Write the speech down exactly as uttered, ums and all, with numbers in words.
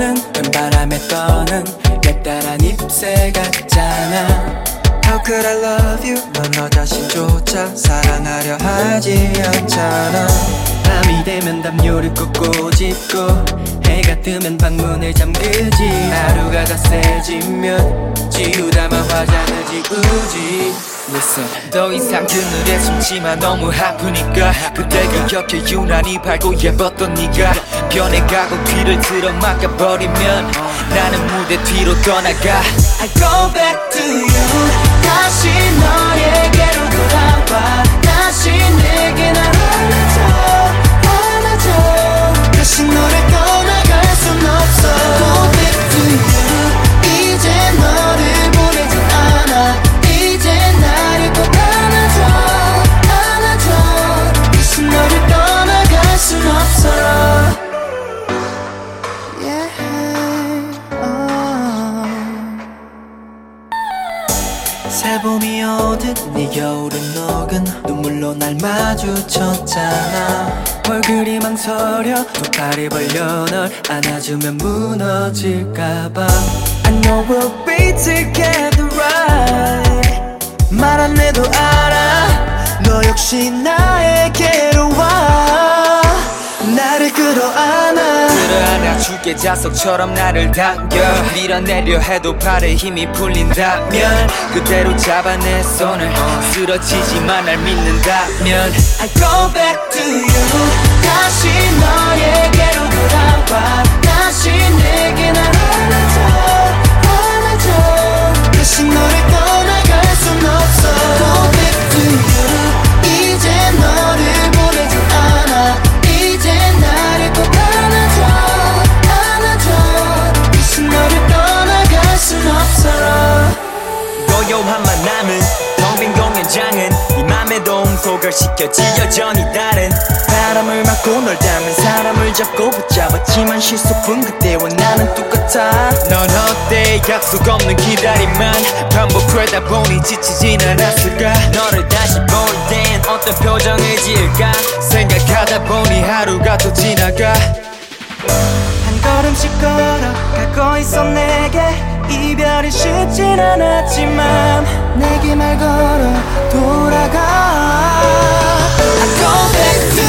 너는 봄바람에 떠는 옛따란 잎새 같잖아. How could I love you? 넌 너 자신조차 사랑하려 하지 않잖아. 밤이 되면 담요를 꼭 꼬집고 해가 뜨면 방문을 잠그지. 하루가 더 세지면 지우다만 화장을 지우지. Listen. 더 이상 그늘에 숨지마 너무 아프니까. 그때 그 곁에 유난히 밝고 예뻤던 네가 변해가고 뒤를 들어 막아버리면 나는 무대 뒤로 떠나가. I go back to you. 다시 너에게로 돌아와. 다시 내게 날 안아줘 안아줘. 다시 너를 떠나갈 순 없어. Go back to you. 이제 너를 보내진 않아. 이제 나를 꼭 안아줘 안아줘. 다시 너를 떠나갈 순 없어. 새봄이 오듯 네 겨울은 녹은 눈물로 날 마주쳤잖아. 얼굴이 망설여 두 팔이 벌려 널 안아주면 무너질까봐. I know we'll be together right. 말 안 해도 알아. 너 역시 나에게로 와. 나를 끌어안아. 끌어안아줄게 자석처럼 나를 당겨. 밀어내려 해도 발에 힘이 풀린다면 그대로 잡아 내 손을. 쓰러지지만 날 믿는다면 I go back to you. 다시 너에게로 돌아와. 다시 내게 날 안아줘 안아줘. 다시 너를 떠나갈 순 없어. Go back to you. 이제 너를 보내진 않아. 이제 나를 꼭 안아줘 안아줘. 다시 너를 떠나갈 순 없어. 고요한 만남은 텅 빈 공연장은 이 맘에 동소결시켜지 여전히 다른 바람을 맞고 널 닮은 사람을 잡고 붙잡았지만 실속은 그때와 나는 똑같아. 넌 어때 약속 없는 기다림만 반복되다 보니 지치진 않았을까. 너를 다시 볼 땐 어떤 표정을 지을까 생각하다 보니 하루가 또 지나가. 한 걸음씩 걸어가고 있어 내게. 이별이 쉽진 않았지만 내게 말 걸어 돌아가. I go back to